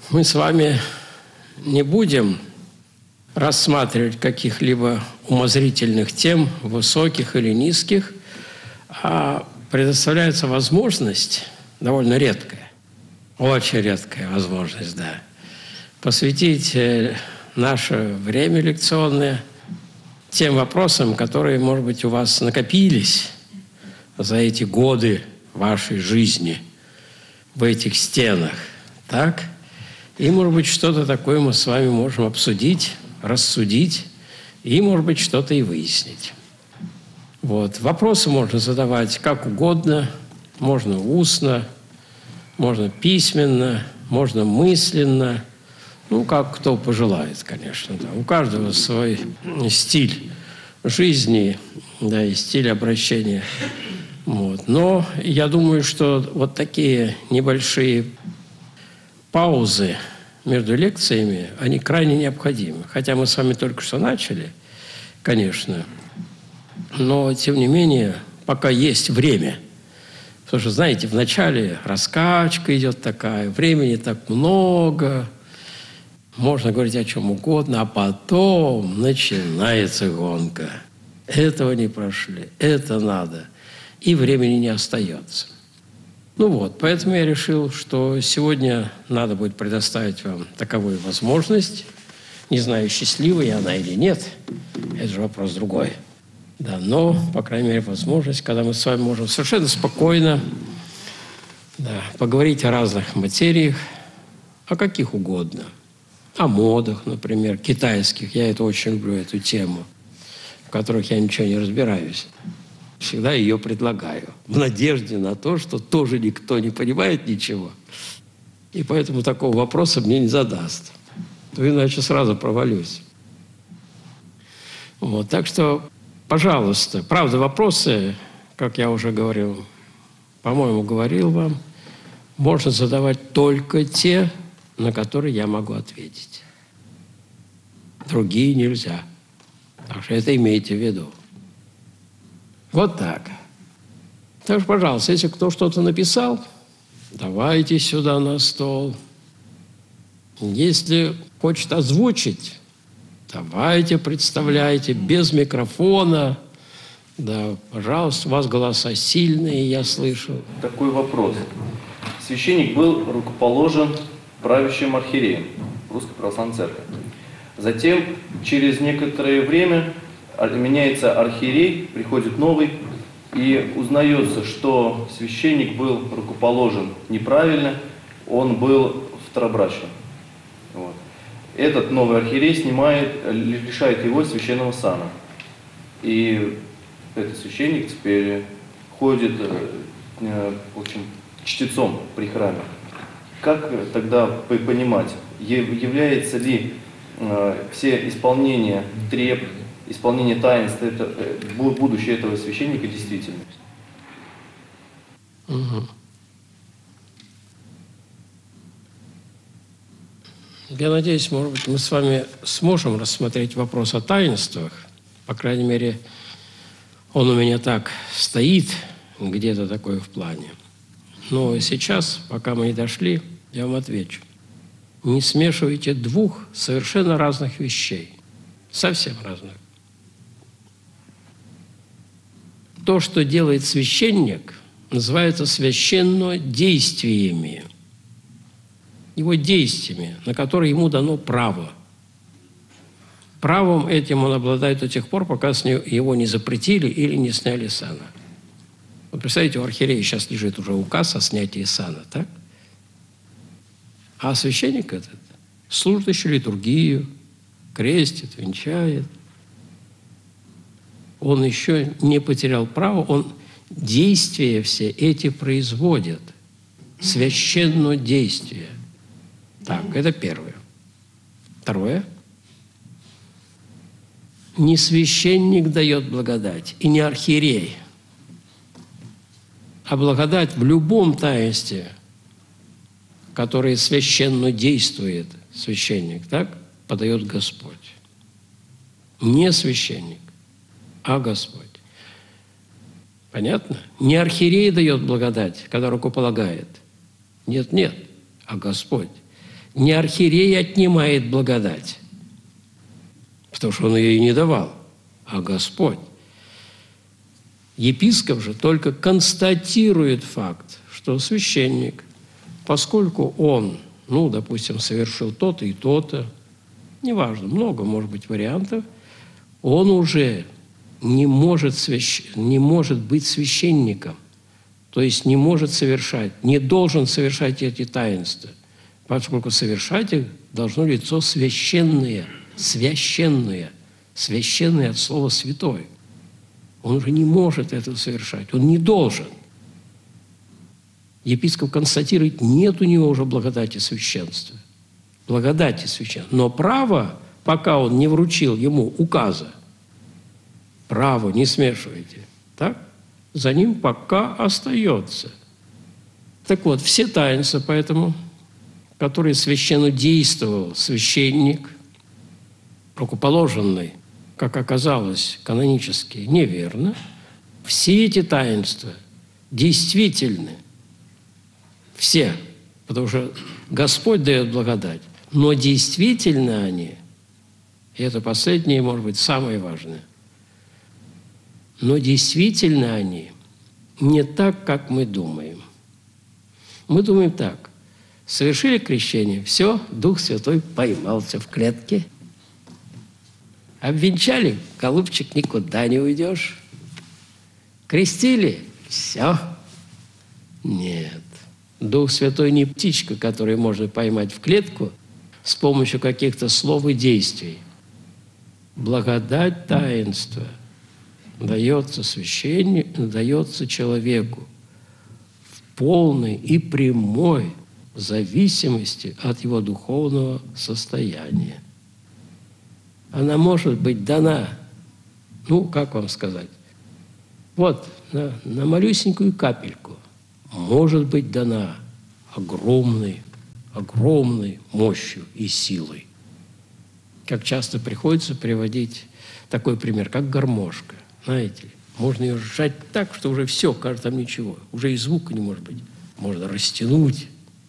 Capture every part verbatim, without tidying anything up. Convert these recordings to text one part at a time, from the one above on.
Мы с вами не будем рассматривать каких-либо умозрительных тем, высоких или низких, а предоставляется возможность, довольно редкая, очень редкая возможность, да, посвятить наше время лекционное тем вопросам, которые, может быть, у вас накопились за эти годы вашей жизни в этих стенах, так? И, может быть, что-то такое мы с вами можем обсудить, рассудить, и, может быть, что-то и выяснить. Вот. Вопросы можно задавать как угодно, можно устно, можно письменно, можно мысленно, ну, как кто пожелает, конечно. Да. У каждого свой стиль жизни, да, и стиль обращения. Вот. Но я думаю, что вот такие небольшие паузы между лекциями, они крайне необходимы. Хотя мы с вами только что начали, конечно, но, тем не менее, пока есть время. Потому что, знаете, вначале раскачка идет такая, времени так много, можно говорить о чем угодно, а потом начинается гонка. Этого не прошли, это надо. И времени не остается. Ну вот, поэтому я решил, что сегодня надо будет предоставить вам таковую возможность. Не знаю, счастливая она или нет, это же вопрос другой. Да, но, по крайней мере, возможность, когда мы с вами можем совершенно спокойно, да, поговорить о разных материях, о каких угодно. О модах, например, китайских. Я это очень люблю, эту тему, в которых я ничего не разбираюсь. Всегда ее предлагаю, в надежде на то, что тоже никто не понимает ничего. И поэтому такого вопроса мне не задаст. То иначе сразу провалюсь. Вот, так что, пожалуйста, правда, вопросы, как я уже говорил, по-моему, говорил вам, можно задавать только те, на которые я могу ответить. Другие нельзя. Так что это имейте в виду. Вот так. Так что, пожалуйста, если кто что-то написал, давайте сюда на стол. Если хочет озвучить, давайте, представляйте, без микрофона. Да, пожалуйста, у вас голоса сильные, я слышу. Такой вопрос. Священник был рукоположен правящим архиереем Русской Православной Церкви. Затем, через некоторое время, меняется архиерей, приходит новый, и узнается, что священник был рукоположен неправильно, он был второбрачным. Вот. Этот новый архиерей снимает, лишает его священного сана. И этот священник теперь ходит, в общем, чтецом при храме. Как тогда понимать, является ли все исполнение треб, исполнение таинств, это, будущее этого священника действительно? Угу. Я надеюсь, может быть, мы с вами сможем рассмотреть вопрос о таинствах. По крайней мере, он у меня так стоит, где-то такой в плане. Но сейчас, пока мы не дошли, я вам отвечу. Не смешивайте двух совершенно разных вещей. Совсем разных. То, что делает священник, называется священнодействиями. Его действиями, на которые ему дано право. Правом этим он обладает до тех пор, пока его не запретили или не сняли сана. Вот представляете, у архиерея сейчас лежит уже указ о снятии сана, так? А священник этот служит еще литургию, крестит, венчает. Он еще не потерял право, он действия все эти производит. Священнодействие. Так, это первое. Второе. Не священник дает благодать, и не архиерей, а благодать в любом таинстве, которое священно действует священник, так, подает Господь. Не священник, а Господь. Понятно? Не архиерей дает благодать, когда рукополагает. Нет, нет, а Господь. Не архиерей отнимает благодать, потому что он ее и не давал, а Господь. Епископ же только констатирует факт, что священник, поскольку он, ну, допустим, совершил то-то и то-то, неважно, много, может быть, вариантов, он уже не может, свящ... не может быть священником, то есть не может совершать, не должен совершать эти таинства, поскольку совершать их должно лицо священное, священное, священное от слова «святой». Он уже не может этого совершать, он не должен. Епископ констатирует, нет у него уже благодати священства. Благодати священства. Но право, пока он не вручил ему указа, право не смешивайте, так? За ним пока остается. Так вот, все таинства, поэтому, которые священно действовал священник, рукоположенный, как оказалось, канонически неверно, все эти таинства действительны. Все. Потому что Господь дает благодать. Но действительно они, и это последнее, может быть, самое важное, но действительно они не так, как мы думаем. Мы думаем так. Совершили крещение, все, Дух Святой поймался в клетке. Обвенчали, голубчик, никуда не уйдешь. Крестили, все. Нет. Дух Святой не птичка, которую можно поймать в клетку с помощью каких-то слов и действий. Благодать таинства дается священнику, дается человеку в полной и прямой зависимости от его духовного состояния. Она может быть дана, ну, как вам сказать, вот, на, на малюсенькую капельку может быть дана огромной, огромной мощью и силой. Как часто приходится приводить такой пример, как гармошка, знаете ли. Можно ее сжать так, что уже все, кажется, там ничего, уже и звука не может быть. Можно растянуть.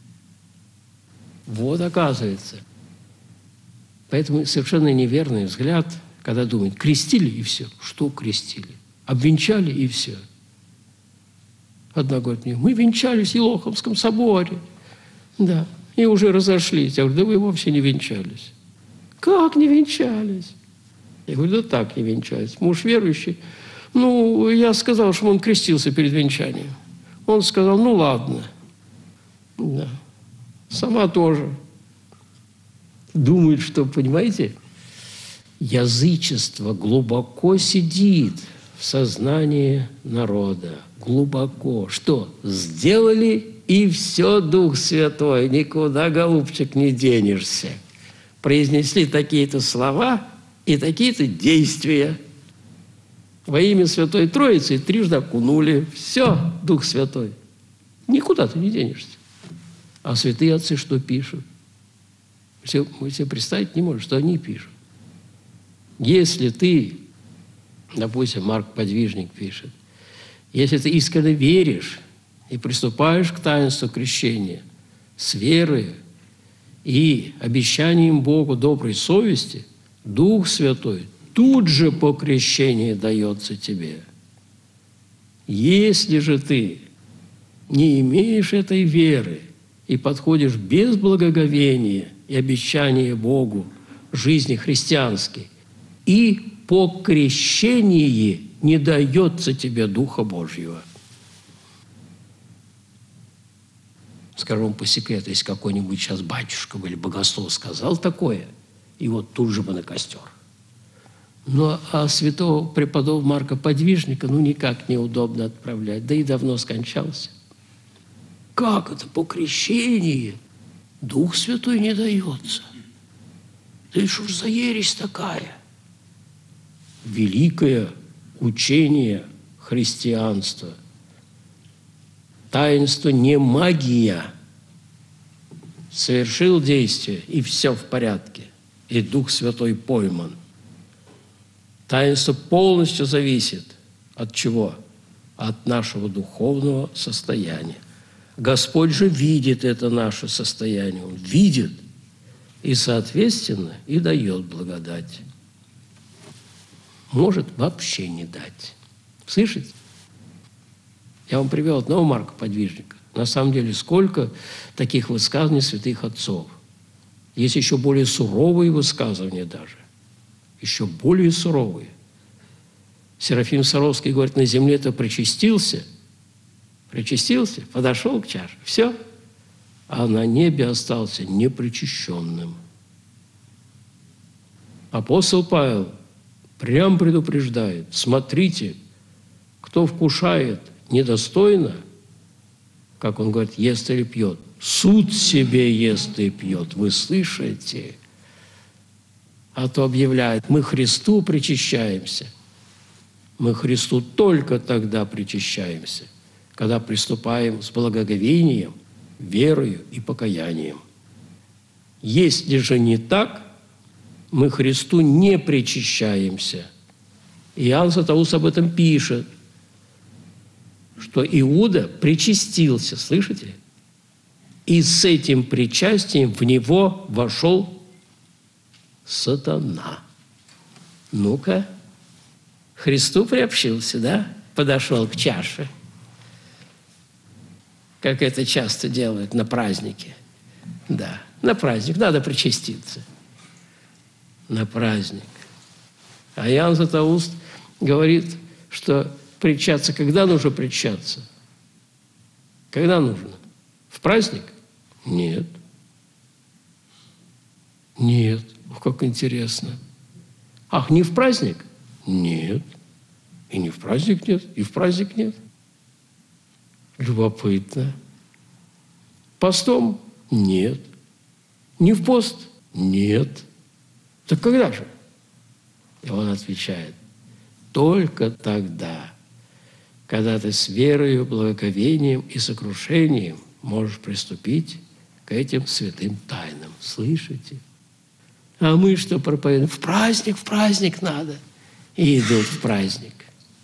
Вот оказывается. Поэтому совершенно неверный взгляд, когда думают, крестили и все. Что крестили? Обвенчали и все. Одна говорит мне, мы венчались в Елоховском соборе. Да, и уже разошлись. Я говорю, да вы вовсе не венчались. Как не венчались? Я говорю, да так не венчались. Муж верующий. Ну, я сказал, что он крестился перед венчанием. Он сказал, ну ладно. Да. Сама тоже. Думает, что, понимаете, язычество глубоко сидит в сознании народа. Глубоко. Что? Сделали, и все, Дух Святой. Никуда, голубчик, не денешься. Произнесли такие-то слова и такие-то действия. Во имя Святой Троицы трижды окунули. Все, Дух Святой. Никуда ты не денешься. А святые отцы что пишут? Все, мы себе представить не можем, что они пишут. Если ты, допустим, Марк Подвижник пишет, если ты искренне веришь и приступаешь к таинству крещения с верой и обещанием Богу доброй совести, Дух Святой тут же по крещении дается тебе. Если же ты не имеешь этой веры и подходишь без благоговения и обещания Богу жизни христианской, и по крещении не дается тебе Духа Божьего. Скажу вам по секрету, если какой-нибудь сейчас батюшка или богослов сказал такое, и вот тут же бы на костер. Ну, а святого преподобного Марка Подвижника ну никак неудобно отправлять, да и давно скончался. Как это? По крещении Дух Святой не дается. Да что ж за ересь такая? Великое учение христианства. Таинство не магия. Совершил действие, и все в порядке. И Дух Святой пойман. Таинство полностью зависит от чего? От нашего духовного состояния. Господь же видит это наше состояние. Он видит и, соответственно, и дает благодать. Может вообще не дать. Слышите? Я вам привел одного Марка Подвижника. На самом деле, сколько таких высказываний святых отцов. Есть еще более суровые высказывания даже. Еще более суровые. Серафим Саровский говорит, на земле-то причастился, причастился, подошел к чаше, все, а на небе остался непричащенным. Апостол Павел прям предупреждает, смотрите, кто вкушает недостойно, как он говорит, ест или пьет, суд себе ест и пьет, вы слышите? А то объявляет, мы Христу причащаемся. Мы Христу только тогда причащаемся, когда приступаем с благоговением, верою и покаянием. Если же не так, мы Христу не причащаемся. Иоанн Златоуст об этом пишет, что Иуда причастился, слышите? И с этим причастием в него вошел сатана. Ну-ка, Христу приобщился, да? Подошел к чаше, как это часто делают на празднике. Да, на праздник надо причаститься. На праздник. А Иоанн Златоуст говорит, что причаться, когда нужно причаться? Когда нужно? В праздник? Нет. Нет. Ох, как интересно. Ах, не в праздник? Нет. И не в праздник нет, и в праздник нет. Любопытно. Постом? Нет. Не в пост? Нет. Так когда же? И он отвечает, только тогда, когда ты с верою, благоговением и сокрушением можешь приступить к этим святым тайнам. Слышите? А мы что проповедуем? В праздник, в праздник надо. И идут в праздник.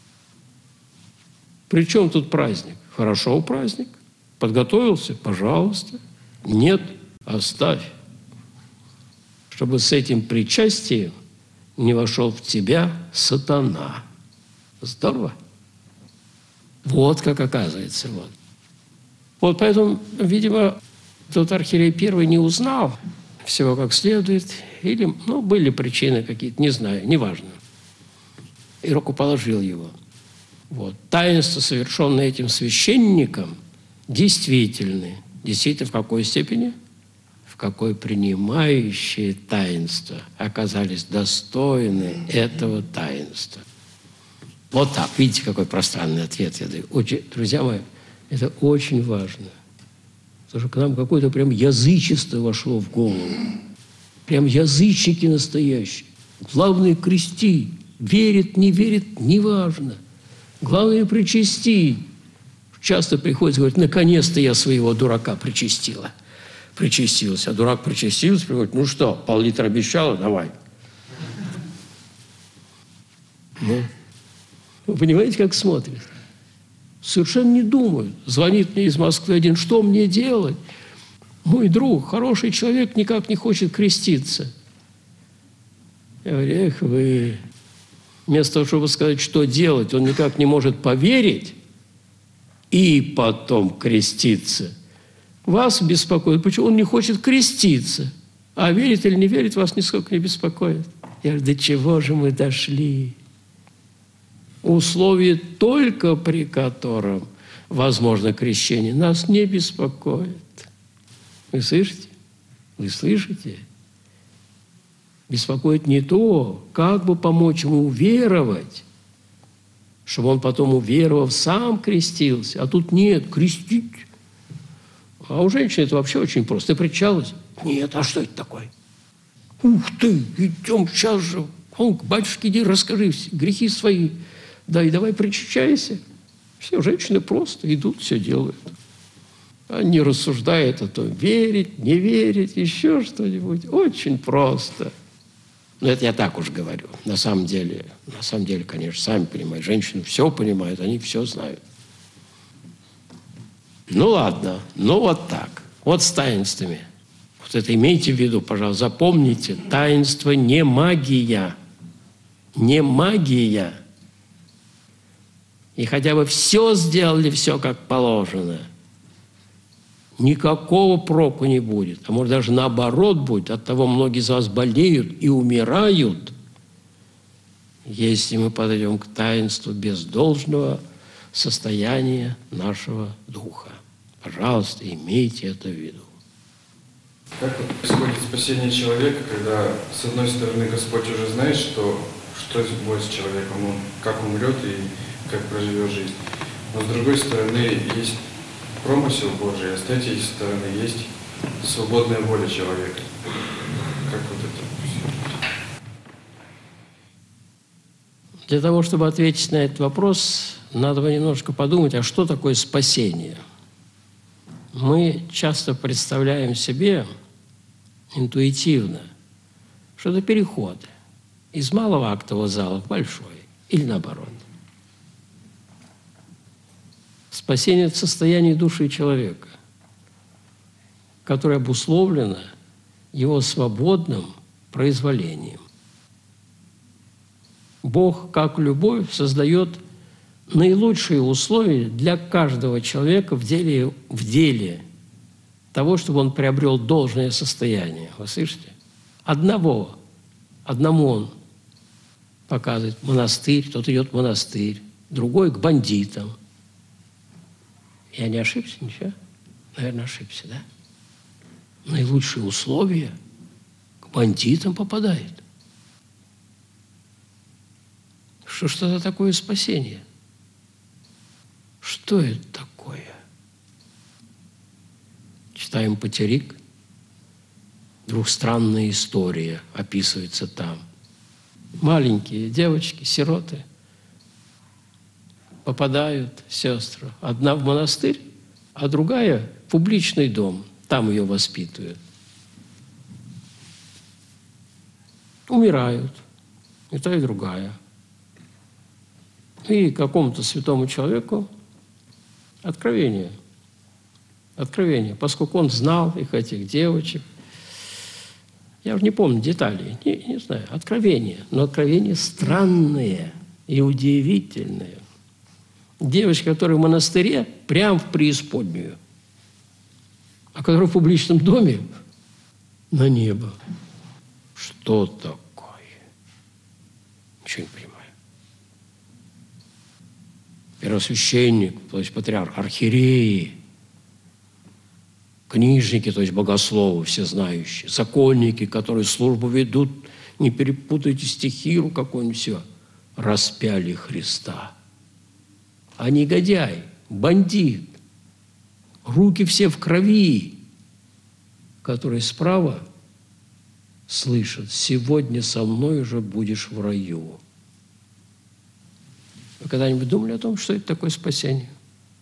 При чем тут праздник? Хорошо, праздник. Подготовился? Пожалуйста. Нет, оставь. Чтобы с этим причастием не вошел в тебя сатана. Здорово. Вот как оказывается. Вот, вот поэтому, видимо, тот архиерей первый не узнал всего как следует. Или, ну, были причины какие-то, не знаю, неважно. И рукоположил его. Вот. Таинство, совершенное этим священником, действительны. Действительно, в какой степени? В какой принимающие таинство оказались достойны этого таинства. Вот так. Видите, какой пространный ответ я даю. Очень, друзья мои, это очень важно. Потому что к нам какое-то прям язычество вошло в голову. Прям язычники настоящие. Главное – крести. Верит, не верит – неважно. Главное – причасти. Часто приходится говорить, наконец-то я своего дурака причастила. Причастился. А дурак причастился, приходит, ну что, пол-литра обещала? Давай. Ну, вы понимаете, как смотрят? Совершенно не думают. Звонит мне из Москвы один, что мне делать? Мой друг, хороший человек, никак не хочет креститься. Я говорю, эх вы... Вместо того, чтобы сказать, что делать, он никак не может поверить и потом креститься. Вас беспокоит. Почему он не хочет креститься? А верит или не верит, вас нисколько не беспокоит. Я говорю, до чего же мы дошли? Условие, только при котором возможно крещение, нас не беспокоит. Вы слышите? Вы слышите? Беспокоит не то, как бы помочь ему уверовать, чтобы он потом, уверовав, сам крестился. А тут нет, крестить. А у женщины это вообще очень просто. Ты причалась? Нет, а что это такое? Ух ты, идем сейчас же. Он, к батюшке иди, расскажи все грехи свои. Да, и давай причащайся. Все женщины просто идут, все делают. Они рассуждают о том, верить, не верить, еще что-нибудь. Очень просто. Но это я так уж говорю. На самом деле, на самом деле, конечно, сами понимаете, женщины все понимают, они все знают. Ну ладно, ну вот так. Вот с таинствами. Вот это имейте в виду, пожалуйста, запомните, таинство не магия, не магия. И хотя бы все сделали, все как положено, никакого проку не будет. А может, даже наоборот будет. Оттого многие из вас болеют и умирают, если мы подойдем к таинству без должного состояния нашего духа. Пожалуйста, имейте это в виду. Как происходит спасение человека, когда, с одной стороны, Господь уже знает, что, что будет с человеком, он как умрет и как проживет жизнь. Но с другой стороны, есть промысел Божий, а с третьей стороны, есть свободная воля человека. Как вот это все? Для того, чтобы ответить на этот вопрос, надо бы немножко подумать, а что такое спасение? Мы часто представляем себе интуитивно, что это переход из малого актового зала в большой, или наоборот. Спасение – это состояние души человека, которое обусловлено его свободным произволением. Бог, как любовь, создает наилучшие условия для каждого человека в деле, в деле того, чтобы он приобрел должное состояние. Вы слышите? Одного, одному он показывает монастырь, тот идет в монастырь, другой к бандитам. Я не ошибся, ничего? Наверное, ошибся, да? Наилучшие условия к бандитам попадает. Что ж это такое спасение? Что это такое? Читаем Патерик. Двухстранная история описывается там. Маленькие девочки, сироты, попадают сестры. Одна в монастырь, а другая в публичный дом. Там ее воспитывают. Умирают. И та, и другая. И какому-то святому человеку откровение. Откровение. Поскольку он знал их, этих девочек. Я уже не помню деталей. Не, не знаю. Откровение. Но откровение странное и удивительное. Девочка, которая в монастыре, прям в преисподнюю. А которая в публичном доме на небо. Что такое? Ничего не понимаю. Первосвященник, то есть патриарх, архиереи, книжники, то есть богословы, всезнающие, законники, которые службу ведут, не перепутайте стихиру какую-нибудь, все, распяли Христа. А негодяй, бандит, руки все в крови, который справа слышит: «Сегодня со мной уже будешь в раю». Вы когда-нибудь думали о том, что это такое спасение?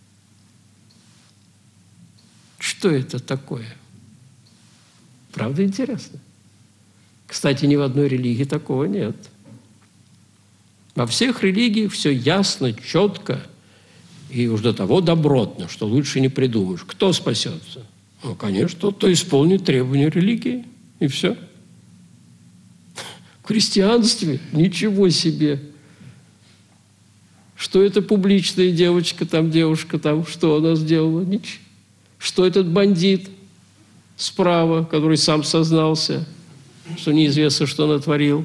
Что это такое? Правда интересно? Кстати, ни в одной религии такого нет. Во всех религиях все ясно, четко и уж до того добротно, что лучше не придумаешь. Кто спасется? Ну, конечно, тот, кто исполнит требования религии. И все. В христианстве ничего себе. Что это публичная девочка, там девушка, там что она сделала? Ничего. Что этот бандит справа, который сам сознался, что неизвестно, что натворил.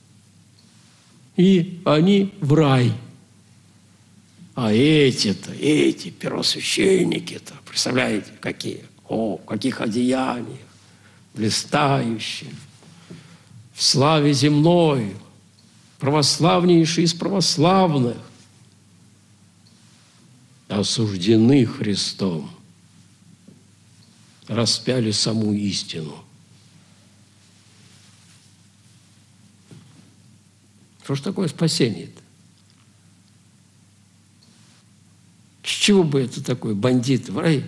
И они в рай. А эти-то, эти первосвященники-то, представляете, какие? О, в каких одеяниях, блистающие, в славе земной, православнейшие из православных, осуждены Христом, распяли саму истину. Что ж такое спасение-то? С чего бы это такое? Бандит в рай?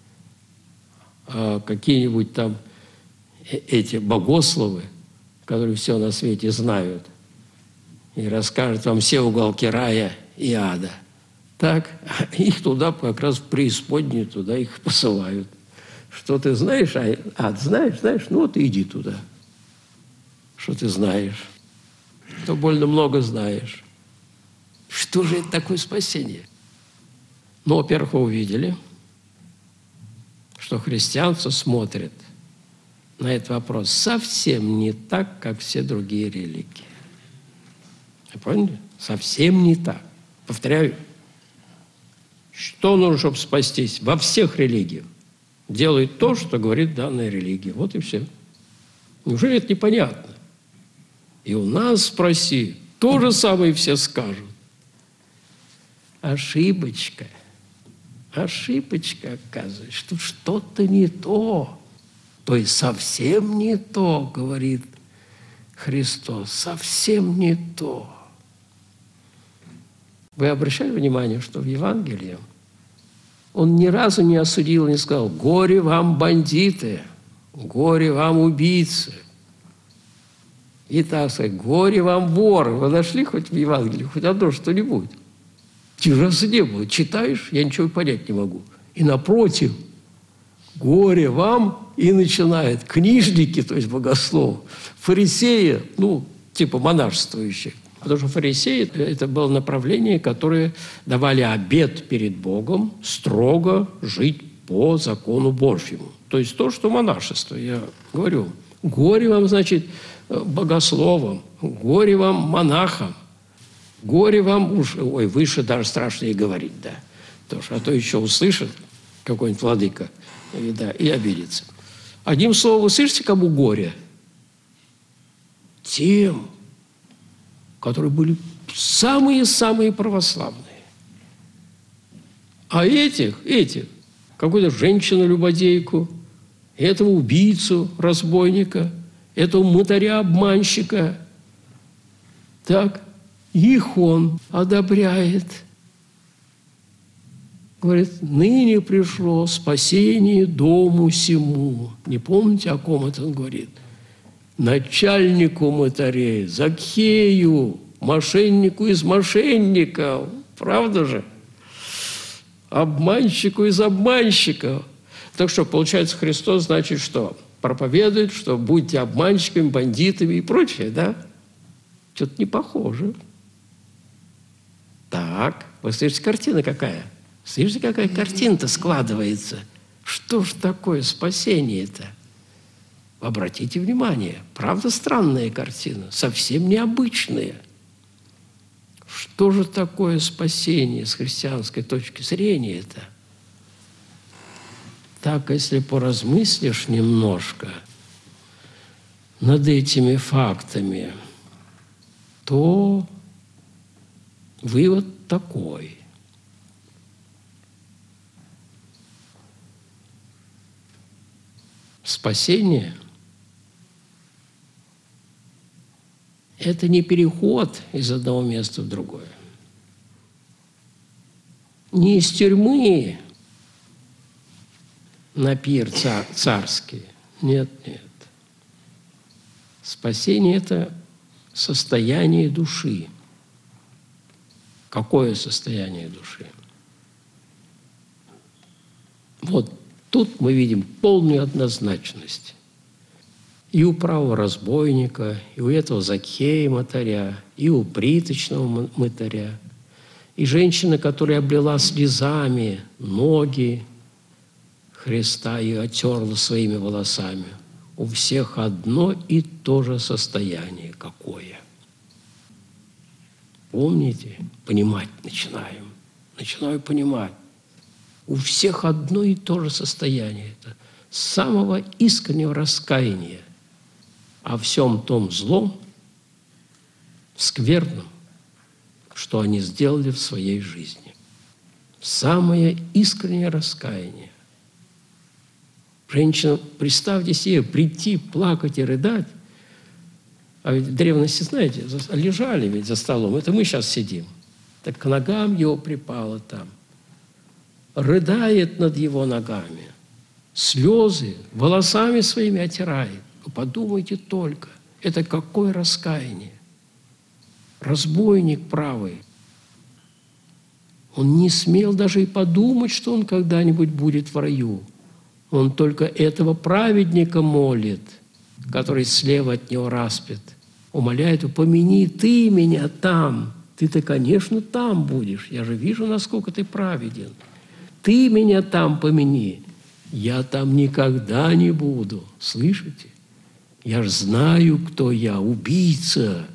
А какие-нибудь там эти богословы, которые все на свете знают, и расскажут вам все уголки рая и ада. Так, их туда как раз в преисподнюю, туда их посылают, Что ты знаешь? А, а знаешь, знаешь? Ну вот иди туда. Что ты знаешь? То больно много знаешь. Что же это такое спасение? Ну, во-первых, вы увидели, что христианство смотрит на этот вопрос совсем не так, как все другие религии. Вы поняли? Совсем не так. Повторяю, что нужно, чтобы спастись? Во всех религиях делают то, что говорит данная религия. Вот и все. Неужели это непонятно? И у нас, спроси, то же самое все скажут. Ошибочка. Ошибочка, оказывается, что что-то не то. То есть совсем не то, говорит Христос, совсем не то. Вы обращали внимание, что в Евангелии он ни разу не осудил, не сказал: «Горе вам, бандиты! Горе вам, убийцы!» И так сказать: «Горе вам, воры!» Вы нашли хоть в Евангелии, хоть одно что-нибудь? Ни разу не было. Читаешь, я ничего понять не могу. И напротив, горе вам, и начинает книжники, то есть богословы, фарисеи, ну, типа монашествующих. Потому что фарисеи – это было направление, которое давали обет перед Богом строго жить по закону Божьему. То есть то, что монашество, я говорю. Горе вам, значит, богословам, горе вам, монахам, горе вам, уж, ой, выше даже страшно и говорить, да. Потому что, а то еще услышит какой-нибудь владыка, и, да, и обидится. Одним словом, вы слышите, кому горе? Тем, которые были самые-самые православные. А этих, этих, какую-то женщину-любодейку, этого убийцу, разбойника, этого мытаря-обманщика, так, их он одобряет. Говорит: ныне пришло спасение дому сему. Не помните, о ком это он говорит? Начальнику мытарей, Закхею, мошеннику из мошенников. Правда же? Обманщику из обманщиков. Так что, получается, Христос, значит, что? Проповедует, что будьте обманщиками, бандитами и прочее, да? Что-то не похоже. Так, вы слышите, картина какая? Слышите, какая картина-то складывается? Что ж такое спасение-то? Обратите внимание, правда странная картина, совсем необычная. Что же такое спасение с христианской точки зрения-то? Так, если поразмыслишь немножко над этими фактами, то вывод такой. Спасение – это не переход из одного места в другое. Не из тюрьмы на пир цар, царский. Нет, нет. Спасение – это состояние души. Какое состояние души? Вот тут мы видим полную однозначность. И у правого разбойника, и у этого Закхея мытаря, и у приточного мытаря, и женщина, которая облила слезами ноги Христа и отерла своими волосами. У всех одно и то же состояние. Какое? Помните? Понимать начинаем. Начинаю понимать. У всех одно и то же состояние. Это самого искреннего раскаяния о всем том злом, скверном, что они сделали в своей жизни. Самое искреннее раскаяние. Женщина, представьте себе, прийти, плакать и рыдать. А ведь в древности, знаете, лежали ведь за столом. Это мы сейчас сидим. Так к ногам его припало там. Рыдает над его ногами. Слезы волосами своими отирает. Вы подумайте только, это какое раскаяние. Разбойник правый. Он не смел даже и подумать, что он когда-нибудь будет в раю. Он только этого праведника молит, который слева от него распят. Умоляет, упомяни ты меня там. Ты-то, конечно, там будешь. Я же вижу, насколько ты праведен. Ты меня там помяни. Я там никогда не буду. Слышите? Я же знаю, кто я, убийца.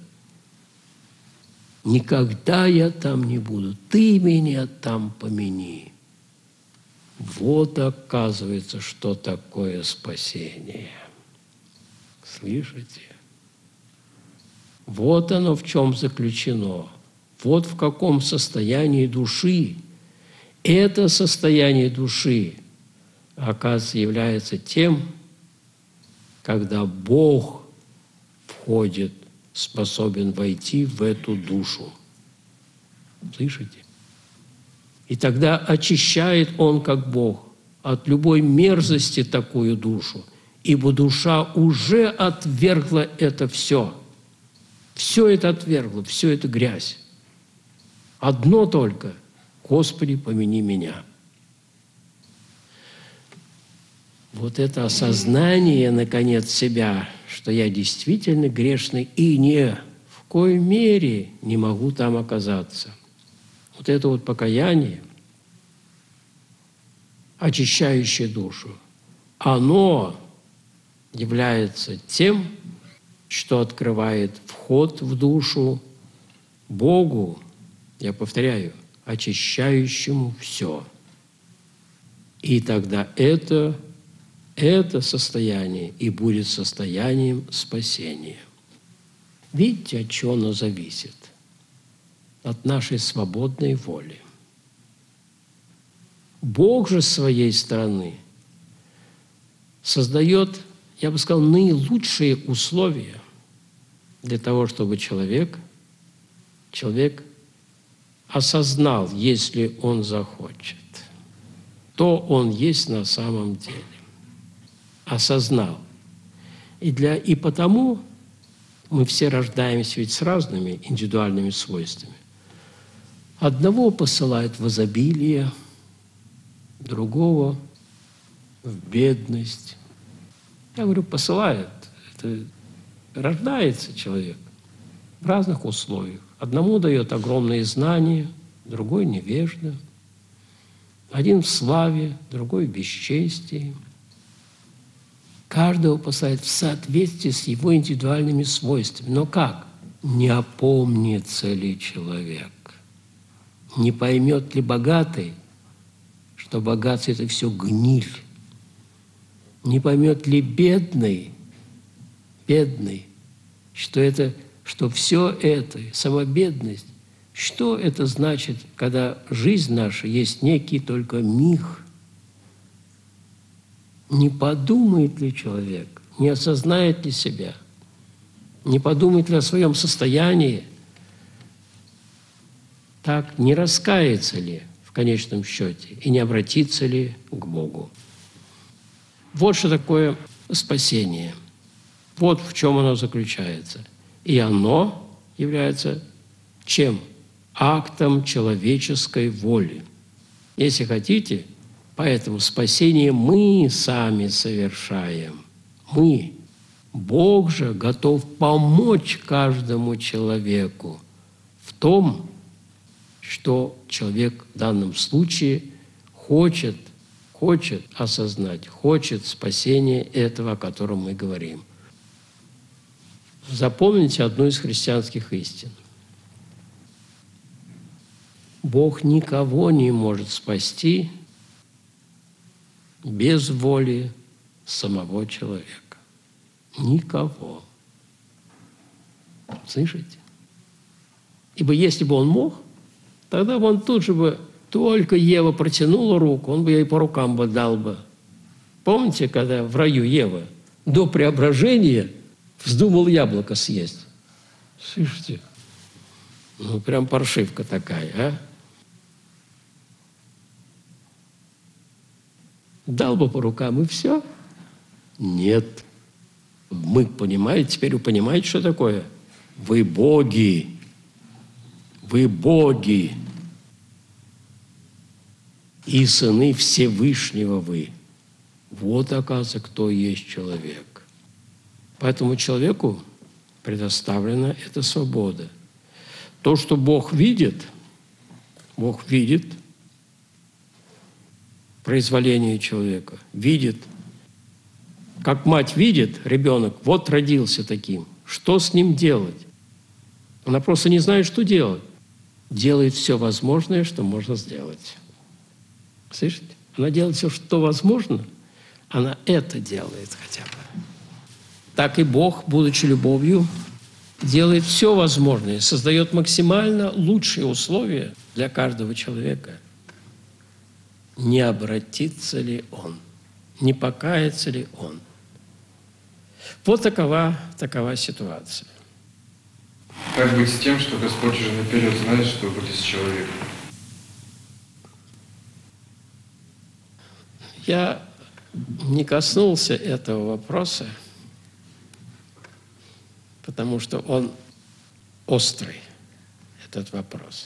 Никогда я там не буду. Ты меня там помяни. Вот, оказывается, что такое спасение. Слышите? Вот оно в чем заключено. Вот в каком состоянии души. Это состояние души, оказывается, является тем, когда Бог входит, способен войти в эту душу. Слышите? И тогда очищает Он, как Бог, от любой мерзости такую душу, ибо душа уже отвергла это все. Все это отвергла, все это грязь. Одно только – Господи, помяни меня. Вот это осознание, наконец, себя, что я действительно грешный и ни в коей мере не могу там оказаться. Вот это вот покаяние, очищающее душу, оно является тем, что открывает вход в душу Богу, я повторяю, очищающему все. И тогда это, это состояние и будет состоянием спасения. Видите, от чего оно зависит? От нашей свободной воли. Бог же с своей стороны создает, я бы сказал, наилучшие условия для того, чтобы человек, человек осознал, если он захочет, то он есть на самом деле. Осознал. И, для, и потому мы все рождаемся ведь с разными индивидуальными свойствами. Одного посылает в изобилие, другого в бедность. Я говорю, посылает. Это рождается человек в разных условиях. Одному дает огромные знания, другой невежда. Один в славе, другой в бесчестии. Каждого посылает в соответствии с его индивидуальными свойствами. Но как? Не опомнится ли человек? Не поймет ли богатый, что богатство – это все гниль? Не поймет ли бедный, бедный, что это, что все это, сама бедность, что это значит, когда жизнь наша есть некий только миг? Не подумает ли человек, не осознает ли себя, не подумает ли о своем состоянии, так не раскается ли в конечном счете и не обратится ли к Богу? Вот что такое спасение. Вот в чем оно заключается. И оно является чем? Актом человеческой воли. Если хотите, поэтому спасение мы сами совершаем. Мы. Бог же готов помочь каждому человеку в том, что человек в данном случае хочет, хочет осознать, хочет спасения этого, о котором мы говорим. Запомните одну из христианских истин. Бог никого не может спасти без воли самого человека. Никого. Слышите? Ибо если бы Он мог, тогда бы Он тут же бы, только Ева протянула руку, Он бы ей по рукам бы дал бы. Помните, когда в раю Ева до преображения вздумал яблоко съесть? Слышите? Ну, прям паршивка такая, а? Дал бы по рукам, и все? Нет. Мы, понимаете, теперь вы понимаете, что такое? Вы боги. Вы боги. И сыны Всевышнего вы. вот, оказывается, кто есть человек. Поэтому человеку предоставлена эта свобода. То, что Бог видит, Бог видит произволение человека, видит. Как мать видит, ребенок, вот родился таким, что с ним делать? Она просто не знает, что делать. Делает все возможное, что можно сделать. Слышите? Она делает все, что возможно, она это делает хотя бы. Так и Бог, будучи любовью, делает все возможное, создает максимально лучшие условия для каждого человека. Не обратится ли он? Не покается ли он? Вот такова, такова ситуация. Как быть с тем, что Господь уже наперед знает, что будет с человеком? Я не коснулся этого вопроса, потому что он острый, этот вопрос.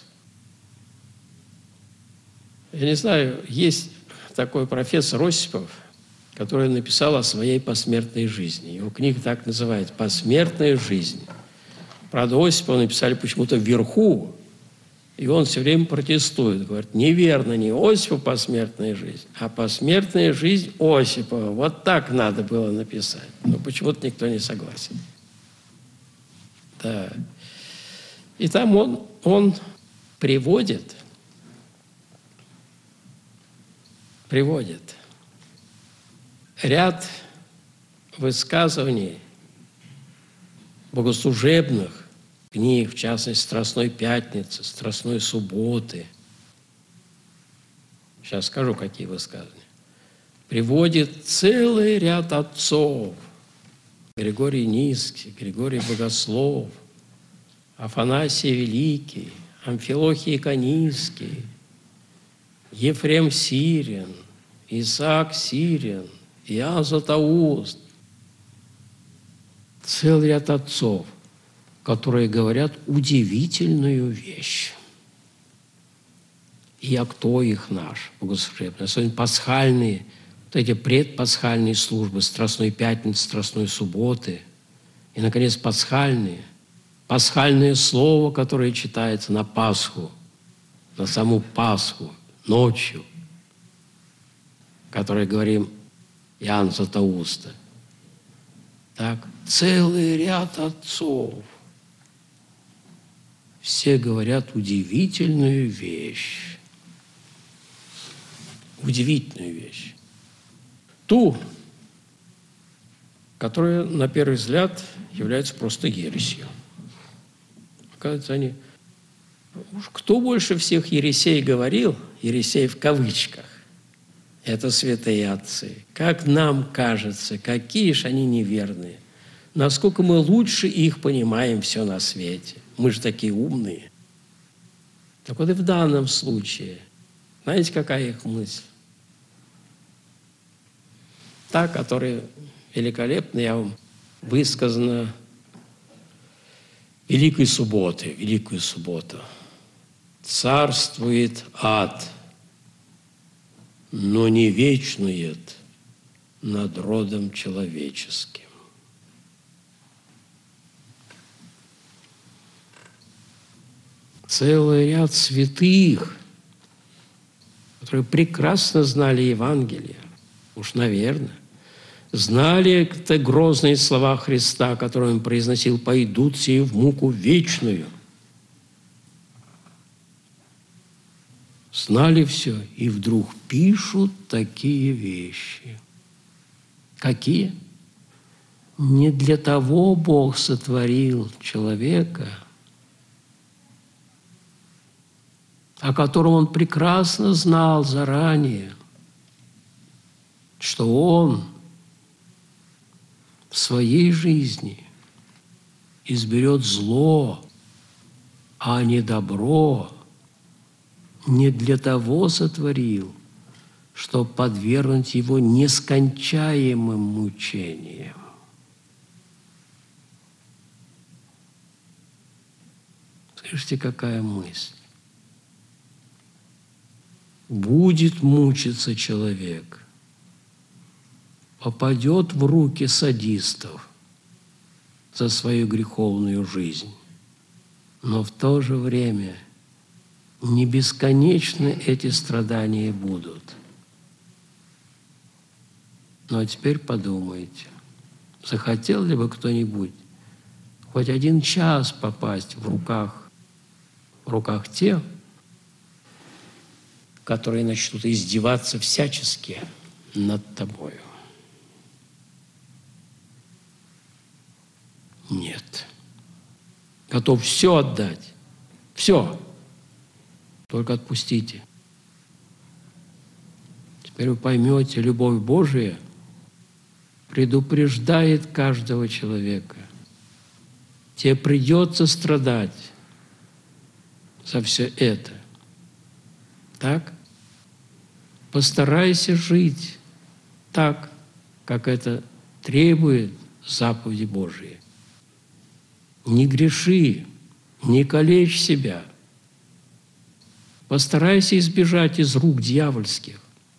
Я не знаю, есть такой профессор Осипов, который написал о своей посмертной жизни. Его книга так называется «Посмертная жизнь». Правда, Осипова написали почему-то вверху, и он все время протестует. Говорит, неверно, не Осипова посмертная жизнь, а посмертная жизнь Осипова. Вот так надо было написать. Но почему-то никто не согласен. Да. И там он, он приводит, приводит ряд высказываний богослужебных книг, в частности, «Страстной пятницы», «Страстной субботы». Сейчас скажу, какие высказывания. Приводит целый ряд отцов. Григорий Низкий, Григорий Богослов, Афанасий Великий, Амфилохий Иконийский, Ефрем Сирин, Исаак Сирин, Иоанн Златоуст. Целый ряд отцов, которые говорят удивительную вещь. И а кто их наш, богослужебный, особенно пасхальные, вот эти предпасхальные службы, Страстной пятницы, Страстной субботы, и, наконец, пасхальные, пасхальное слово, которое читается на Пасху, на саму Пасху, ночью, которое говорим Иоанн Златоуста. Так, целый ряд отцов. Все говорят удивительную вещь. Удивительную вещь. Ту, которая, на первый взгляд, является просто ересью. Оказывается, они... Уж кто больше всех ересей говорил, ересей в кавычках, это святые отцы. Как нам кажется, какие же они неверные. Насколько мы лучше их понимаем все на свете. Мы же такие умные. Так вот и в данном случае, знаете, какая их мысль? Та, которая великолепно, я вам высказана Великой субботы, Великую субботу. Царствует ад, но не вечнует над родом человеческим. Целый ряд святых, которые прекрасно знали Евангелие, уж, наверное, знали это грозные слова Христа, которые он произносил: «Пойдут сие в муку вечную». Знали все, и вдруг пишут такие вещи. Какие? Не для того Бог сотворил человека, о котором он прекрасно знал заранее, что он в своей жизни изберет зло, а не добро. Не для того сотворил, чтобы подвергнуть его нескончаемым мучениям. Слышите, какая мысль? Будет мучиться человек, попадет в руки садистов за свою греховную жизнь. Но в то же время не бесконечны эти страдания будут. Ну а теперь подумайте, захотел ли бы кто-нибудь хоть один час попасть в руках, в руках тех, которые начнут издеваться всячески над тобою? Нет. Готов все отдать. Все. Только отпустите. Теперь вы поймете, любовь Божия предупреждает каждого человека. Тебе придется страдать за все это. Так? Постарайся жить так, как это требует заповеди Божьи. Не греши, не калечь себя. Постарайся избежать из рук дьявольских.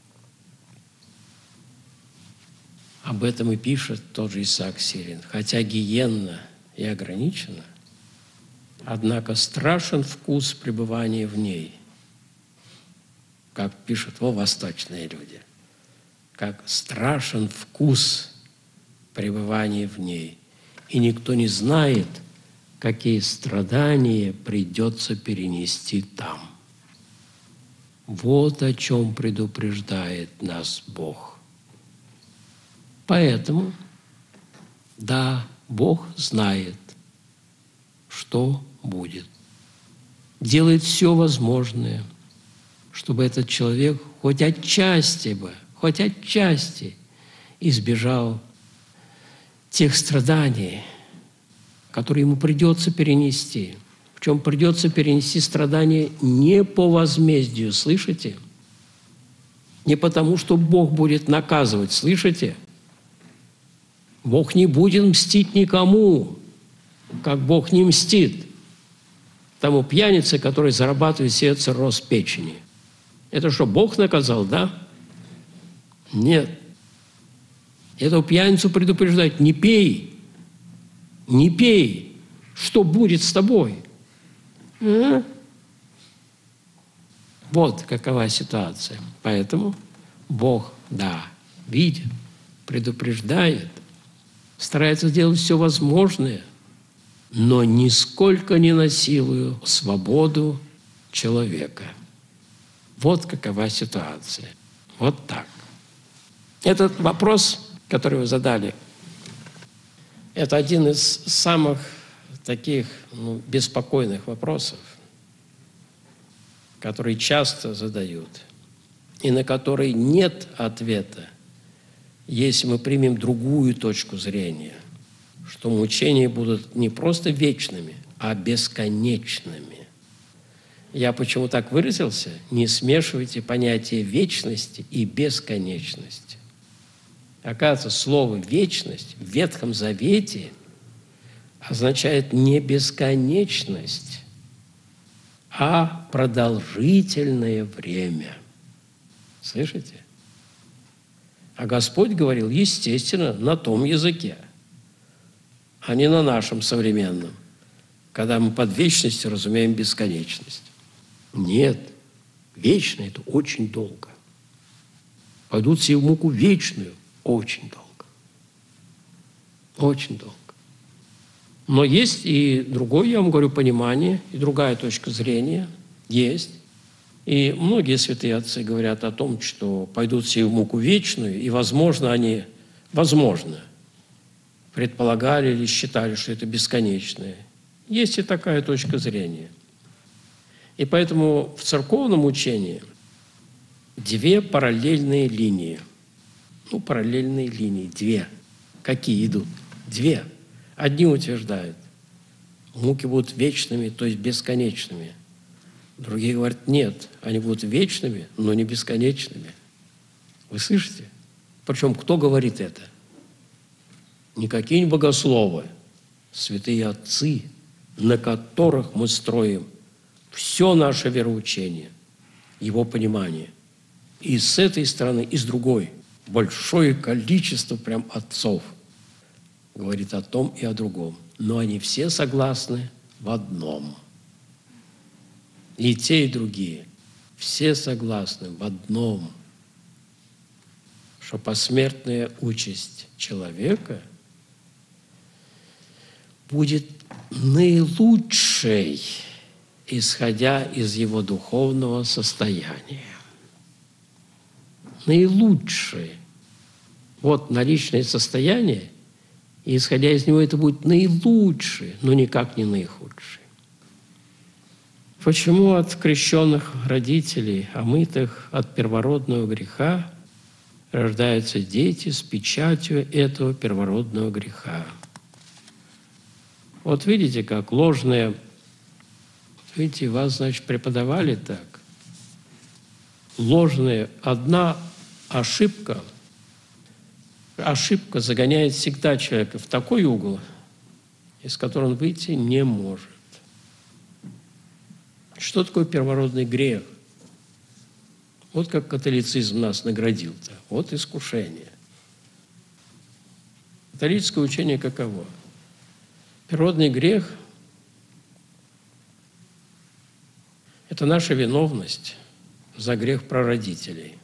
Об этом и пишет тот же Исаак Сирин. Хотя гиенна и ограничена, однако страшен вкус пребывания в ней. Как пишут во восточные люди. Как страшен вкус пребывания в ней. И никто не знает, какие страдания придется перенести там. Вот о чем предупреждает нас Бог. Поэтому, да, Бог знает, что будет. Делает все возможное, чтобы этот человек хоть отчасти бы, хоть отчасти избежал тех страданий, которые ему придется перенести. Причем придется перенести страдания не по возмездию, слышите? Не потому, что Бог будет наказывать, слышите? Бог не будет мстить никому, как Бог не мстит тому пьянице, который зарабатывает себе цирроз печени. Это что, Бог наказал, да? Нет. Эту пьяницу предупреждать: не пей, не пей, что будет с тобой? А? Вот какова ситуация. Поэтому Бог, да, видит, предупреждает, старается делать все возможное, но нисколько не насилуя свободу человека. Вот какова ситуация. Вот так. Этот вопрос, который вы задали, это один из самых таких ну, беспокойных вопросов, которые часто задают, и на который нет ответа, если мы примем другую точку зрения, что мучения будут не просто вечными, а бесконечными. Я почему так выразился? Не смешивайте понятия вечности и бесконечности. Оказывается, слово «вечность» в Ветхом Завете означает не бесконечность, а продолжительное время. Слышите? А Господь говорил, естественно, на том языке, а не на нашем современном, когда мы под вечностью разумеем бесконечность. Нет, вечно – это очень долго. Пойдут все в муку вечную – очень долго. Очень долго. Но есть и другое, я вам говорю, понимание, и другая точка зрения есть. И многие святые отцы говорят о том, что пойдут все в муку вечную, и, возможно, они, возможно, предполагали или считали, что это бесконечное. Есть и такая точка зрения. И поэтому в церковном учении две параллельные линии. Ну, параллельные линии, две. Какие идут? Две. Одни утверждают, муки будут вечными, то есть бесконечными. Другие говорят, нет, они будут вечными, но не бесконечными. Вы слышите? Причем кто говорит это? Не какие-нибудь богословы, святые отцы, на которых мы строим все наше вероучение, его понимание. И с этой стороны, и с другой. большое количество прям отцов говорит о том и о другом. Но они все согласны в одном. И те, и другие. Все согласны в одном, что посмертная участь человека будет наилучшей, исходя из его духовного состояния. Наилучшее. Вот наличное состояние, и исходя из него это будет наилучшее, но никак не наихудшее. Почему от крещенных родителей, омытых от первородного греха, рождаются дети с печатью этого первородного греха? Вот видите, как ложные, видите, вас, значит, преподавали так. Ложная одна ошибка, ошибка загоняет всегда человека в такой угол, из которого он выйти не может. Что такое первородный грех? Вот как католицизм нас наградил-то. Вот искушение. Католическое учение каково? Первородный грех – это наша виновность за грех прародителей.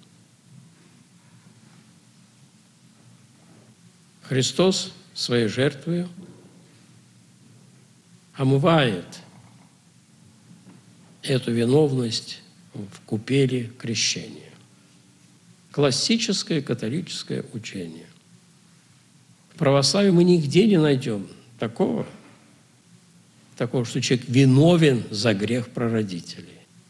Христос своей жертвою омывает эту виновность в купели крещения. Классическое католическое учение. В православии мы нигде не найдем такого, такого, что человек виновен за грех прародителей.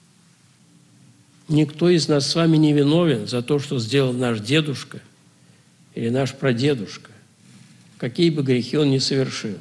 Никто из нас с вами не виновен за то, что сделал наш дедушка или наш прадедушка, какие бы грехи он ни совершил.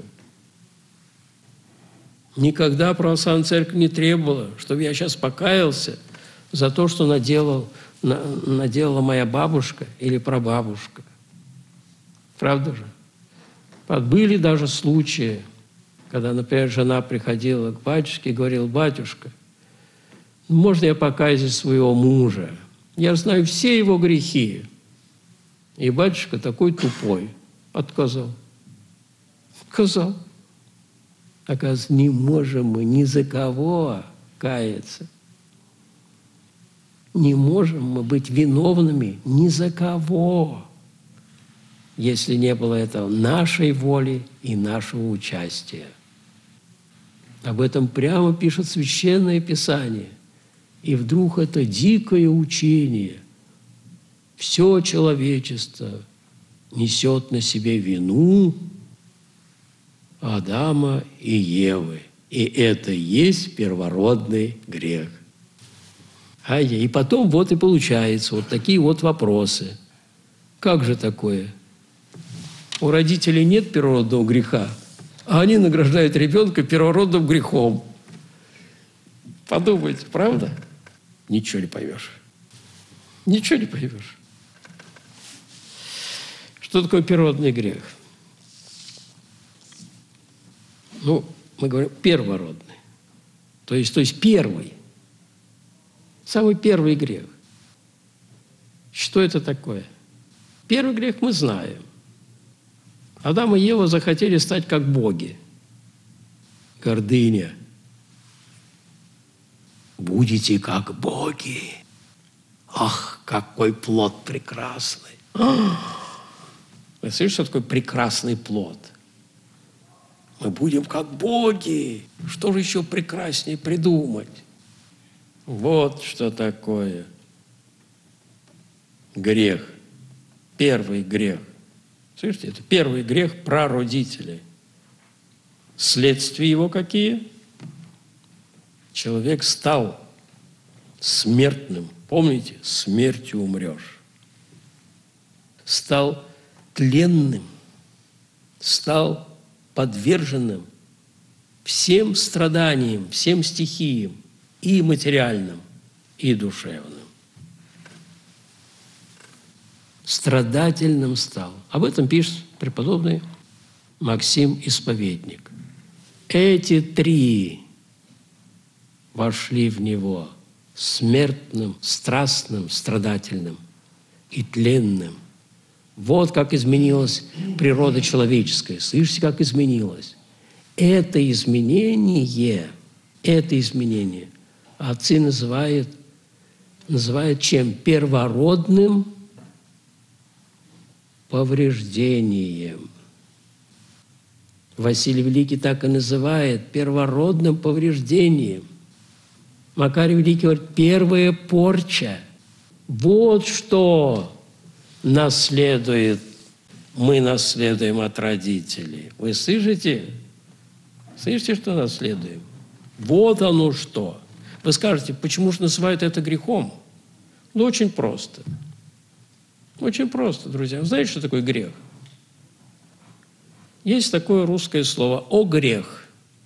Никогда православная церковь не требовала, чтобы я сейчас покаялся за то, что наделал, на, наделала моя бабушка или прабабушка. Правда же? Были даже случаи, когда, например, жена приходила к батюшке и говорила: батюшка, можно я покаюсь за своего мужа? Я знаю все его грехи. И батюшка такой тупой отказал. Отказал. Оказывается, не можем мы ни за кого каяться. Не можем мы быть виновными ни за кого, если не было этого нашей воли и нашего участия. Об этом прямо пишет Священное Писание. И вдруг это дикое учение. Все человечество несет на себе вину Адама и Евы. И это и есть первородный грех. А и потом вот и получается вот такие вот вопросы. Как же такое? У родителей нет первородного греха, а они награждают ребенка первородным грехом. Подумайте, правда? Ничего не поймешь. Ничего не поймешь. Что такое первородный грех? Ну, мы говорим первородный. То есть, то есть первый. Самый первый грех. Что это такое? Первый грех мы знаем. Адам и Ева захотели стать как боги. Гордыня. Будете как боги. Ах, какой плод прекрасный. Вы слышите, что такое прекрасный плод? Мы будем как боги. Что же еще прекраснее придумать? Вот что такое грех. Первый грех. Слышите, это первый грех прародителей. Следствия его какие? Человек стал смертным. Помните? Смертью умрешь. Стал тленным. Стал подверженным всем страданиям, всем стихиям, и материальным, и душевным. Страдательным стал. Об этом пишет преподобный Максим Исповедник. Эти три вошли в него смертным, страстным, страдательным и тленным, Вот как изменилась природа человеческая. Слышите, как изменилась? Это изменение, это изменение отцы называют, называют чем? Первородным повреждением. Василий Великий так и называет первородным повреждением. Макарий Великий говорит, первая порча. Вот что наследует, мы наследуем от родителей. Вы слышите? Слышите, что наследуем? Вот оно что. Вы скажете, почему же называют это грехом? Ну, очень просто. Очень просто, друзья. Вы знаете, что такое грех? Есть такое русское слово «о грех».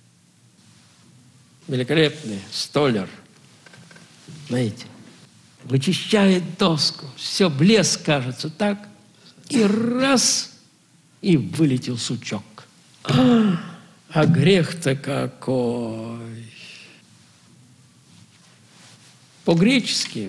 Великолепный столяр, знаете, вычищает доску, все, блеск кажется, так, и раз, и вылетел сучок. А, а грех-то какой! По-гречески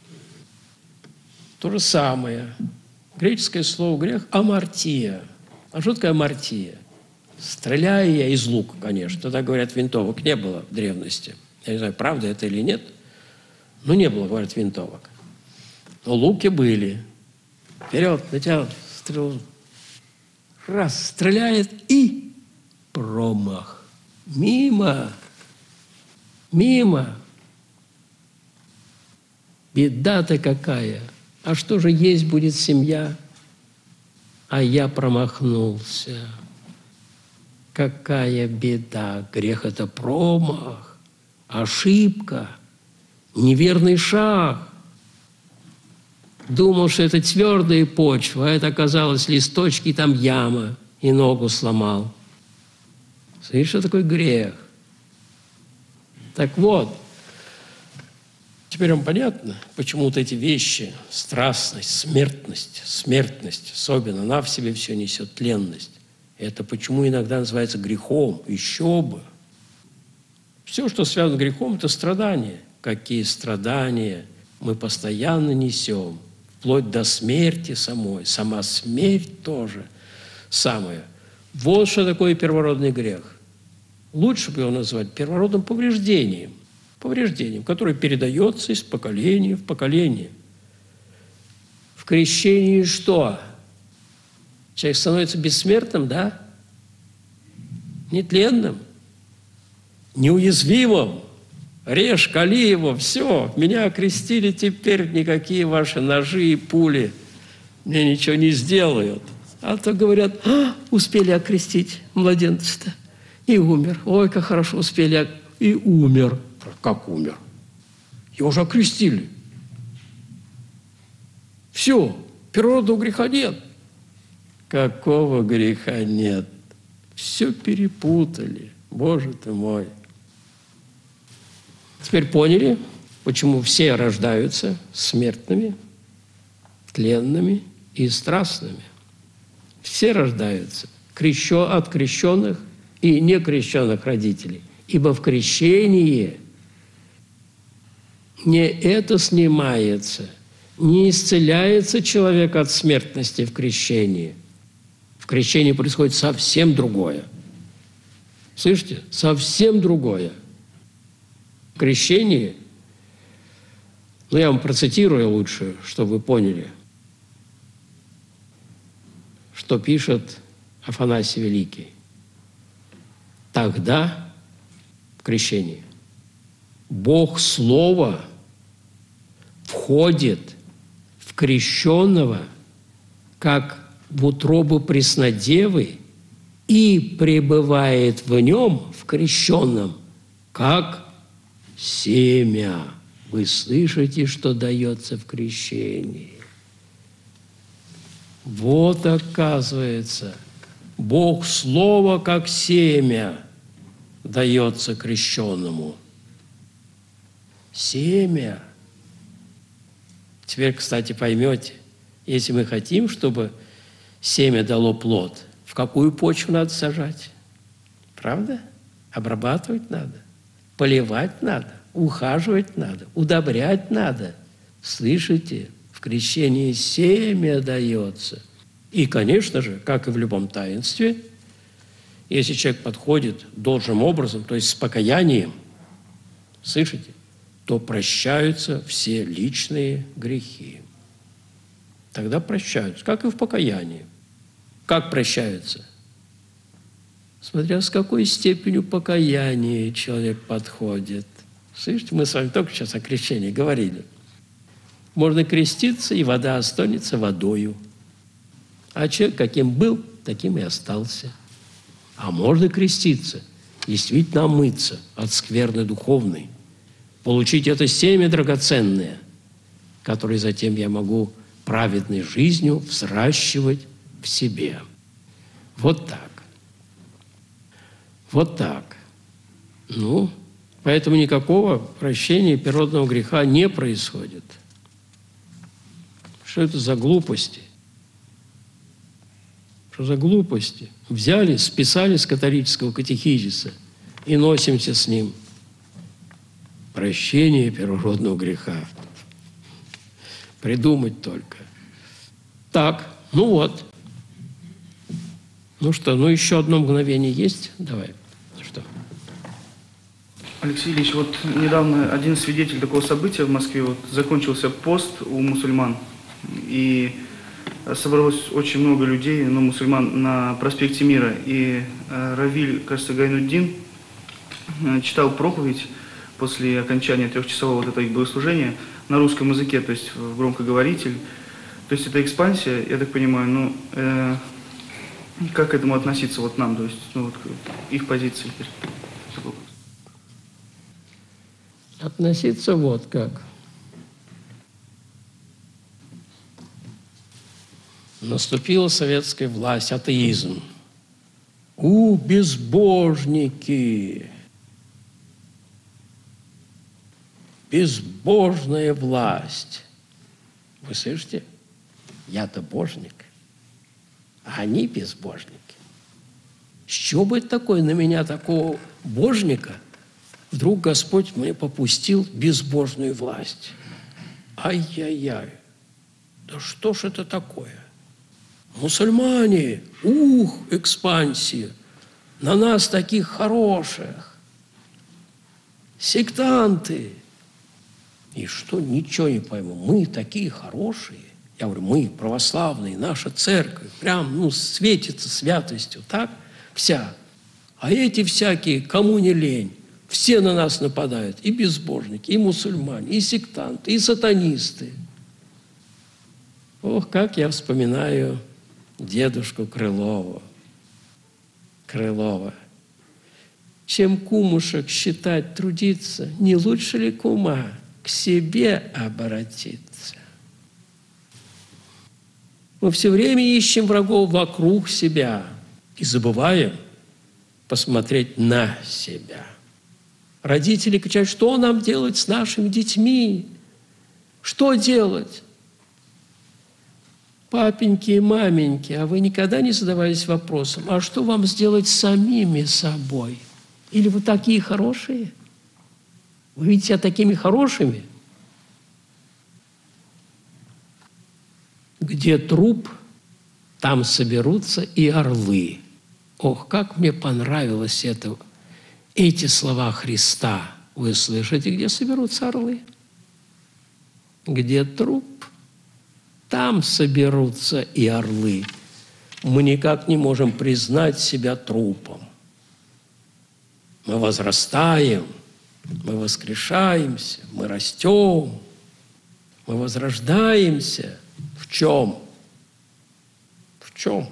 то же самое. Греческое слово «грех» – амартия. А что такое амартия? Стреляю я из лука, конечно. Тогда, говорят, винтовок не было в древности. Я не знаю, правда это или нет. Но не было, говорят, винтовок. Но луки были. Вперед, натянут стрелу. Раз, стреляет и промах. Мимо. Мимо. Беда-то какая. А что же есть будет семья? А я промахнулся. Какая беда! Грех – это промах, ошибка, неверный шаг. Думал, что это твердая почва, а это оказалось листочки, и там яма, и ногу сломал. Слышишь, что такое грех? Так вот, теперь вам понятно, почему вот эти вещи, страстность, смертность, смертность, особенно, она в себе все несет тленность. Это почему иногда называется грехом. Еще бы. Все, что связано с грехом, это страдания. Какие страдания мы постоянно несем, вплоть до смерти самой. Сама смерть тоже самое. Вот что такое первородный грех. Лучше бы его назвать первородным повреждением. Повреждением, которое передается из поколения в поколение. В крещении что? Человек становится бессмертным, да? Нетленным, неуязвимым. Режь, кали его, все, меня окрестили, теперь никакие ваши ножи и пули мне ничего не сделают. А то говорят, а, успели окрестить младенца-то, и умер. Ой, как хорошо успели, и умер. Как умер? Его же окрестили. Все, первородного греха нет. Какого греха нет? Все перепутали. Боже ты мой. Теперь поняли, почему все рождаются смертными, тленными и страстными. Все рождаются крещё, от крещенных и некрещенных родителей. Ибо в крещении не это снимается, не исцеляется человек от смертности в крещении. В крещении происходит совсем другое. Слышите? Совсем другое. В крещении, ну я вам процитирую лучше, чтобы вы поняли, что пишет Афанасий Великий. Тогда в крещении Бог Слова входит в крещенного, как в утробу преснодевы, и пребывает в нем, в крещенном, как семя. Вы слышите, что дается в крещении? Вот, оказывается, Бог Слово, как семя, дается крещенному. Семя. Теперь, кстати, поймете, если мы хотим, чтобы семя дало плод, в какую почву надо сажать? Правда? Обрабатывать надо, поливать надо, ухаживать надо, удобрять надо. Слышите? В крещении семя дается. И, конечно же, как и в любом таинстве, если человек подходит должным образом, то есть с покаянием, слышите, то прощаются все личные грехи. Тогда прощаются, как и в покаянии. Как прощаются? Смотря с какой степенью покаяния человек подходит. Слышите, мы с вами только сейчас о крещении говорили. Можно креститься, и вода останется водою. А человек каким был, таким и остался. А можно креститься, действительно омыться от скверны духовной, получить это семя драгоценное, которое затем я могу праведной жизнью взращивать в себе. Вот так. Вот так. Ну, поэтому никакого прощения первородного греха не происходит. Что это за глупости? Что за глупости? Взяли, списали с католического катехизиса и носимся с ним. Прощение первородного греха. Придумать только. Так, ну вот. Ну что, ну еще одно мгновение есть? Давай. Что? Алексей Ильич, вот недавно один свидетель такого события в Москве, вот закончился пост у мусульман, и собралось очень много людей, ну, мусульман, на проспекте Мира, и э, Равиль, кажется, Гайнуддин э, читал проповедь после окончания трехчасового вот этого богослужения на русском языке, то есть в громкоговоритель. То есть это экспансия, я так понимаю, ну, э, как к этому относиться вот нам, то есть, ну, вот, их позиции? Относиться вот как. Наступила советская власть, атеизм. У, безбожники! Безбожная власть. Вы слышите? Я-то божник, а они безбожники. С чего бы это такое на меня, такого божника, вдруг Господь мне попустил безбожную власть? Ай-яй-яй! Да что ж это такое? Мусульмане, ух, экспансия, на нас таких хороших, сектанты. И что, ничего не пойму, мы такие хорошие. Я говорю, мы, православные, наша церковь, прям, ну, светится святостью, так, вся. А эти всякие, кому не лень, все на нас нападают, и безбожники, и мусульмане, и сектанты, и сатанисты. Ох, как я вспоминаю дедушку Крылова. Крылова. Чем кумушек считать, трудиться, не лучше ли кума к себе обратиться? Мы все время ищем врагов вокруг себя и забываем посмотреть на себя. Родители кричат, что нам делать с нашими детьми? Что делать? Папеньки и маменьки, а вы никогда не задавались вопросом, а что вам сделать с самими собой? Или вы такие хорошие? Вы видите себя такими хорошими? Где труп, там соберутся и орлы. Ох, как мне понравилось это, эти слова Христа. Вы слышите, где соберутся орлы? Где труп, там соберутся и орлы. Мы никак не можем признать себя трупом. Мы возрастаем, мы воскрешаемся, мы растем, мы возрождаемся. В чем? В чем?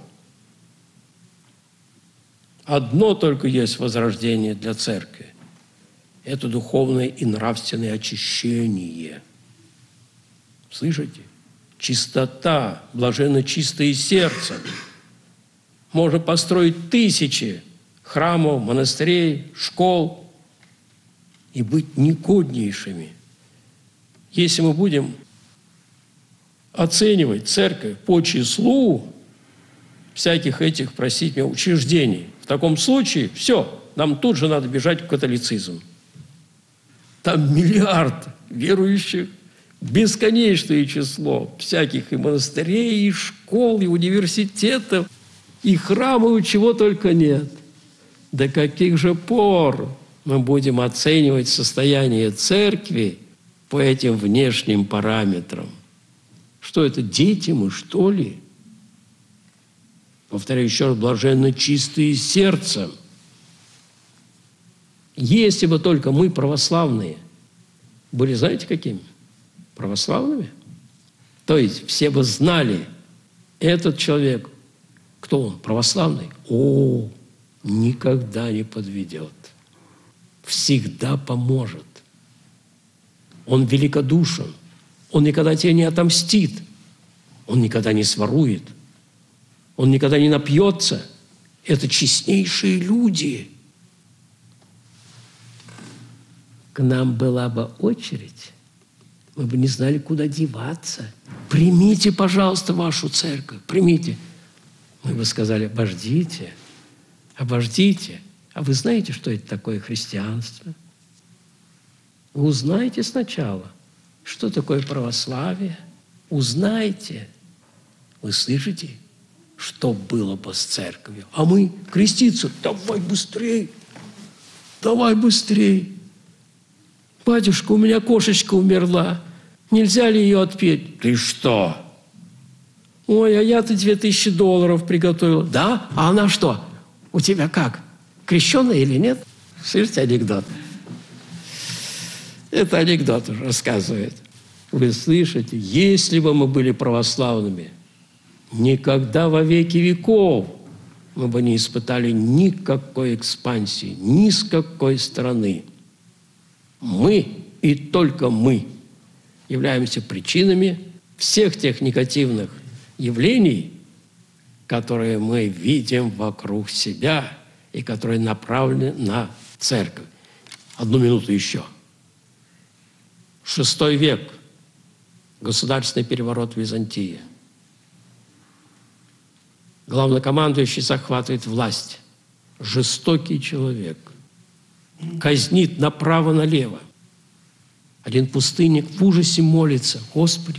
Одно только есть возрождение для церкви. Это духовное и нравственное очищение. Слышите? Чистота, блаженно чистое сердце. Можно построить тысячи храмов, монастырей, школ и быть негоднейшими. Если мы будем оценивать церковь по числу всяких этих, простите меня, учреждений, в таком случае все, нам тут же надо бежать в католицизм. Там миллиард верующих, бесконечное число всяких и монастырей, и школ, и университетов, и храмов, и чего только нет. До каких же пор мы будем оценивать состояние церкви по этим внешним параметрам? Что это, дети мы, что ли? Повторяю еще раз, блаженно чистые сердцем. Если бы только мы, православные, были, знаете, какими? Православными. То есть все бы знали, этот человек, кто он, православный? О, никогда не подведет. Всегда поможет. Он великодушен. Он никогда тебе не отомстит. Он никогда не сворует. Он никогда не напьется. Это честнейшие люди. К нам была бы очередь, мы бы не знали, куда деваться. Примите, пожалуйста, вашу церковь, примите. Мы бы сказали, обождите, обождите. А вы знаете, что это такое христианство? Вы узнаете сначала, что такое православие. Узнайте. Вы слышите, что было бы с церковью? А мы креститься, давай быстрей, давай быстрей. Батюшка, у меня кошечка умерла. Нельзя ли ее отпеть? Ты что? Ой, а я-то две тысячи долларов приготовил. Да? А она что? У тебя как? Крещеная или нет? Слышите анекдот? Это анекдот уже рассказывает. Вы слышите? Если бы мы были православными, никогда во веки веков мы бы не испытали никакой экспансии, ни с какой стороны. Мы и только мы являемся причинами всех тех негативных явлений, которые мы видим вокруг себя и которые направлены на церковь. Одну минуту еще. Шестой век. Государственный переворот в Византии. Главнокомандующий захватывает власть. Жестокий человек. Казнит направо-налево. Один пустынник в ужасе молится: Господи,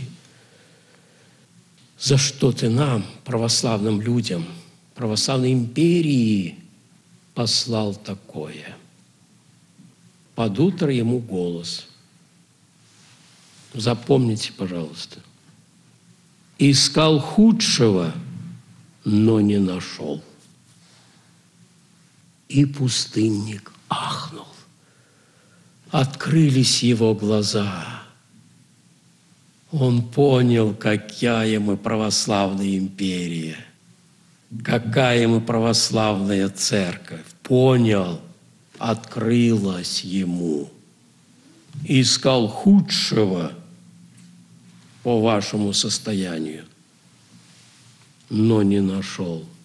за что Ты нам, православным людям, православной империи, послал такое? Под утро ему голос. Запомните, пожалуйста. Искал худшего, но не нашел. И пустынник ахнул. Открылись его глаза. Он понял, какая мы православная империя, какая мы православная церковь. Понял, открылась ему. Искал худшего по вашему состоянию, но не нашел.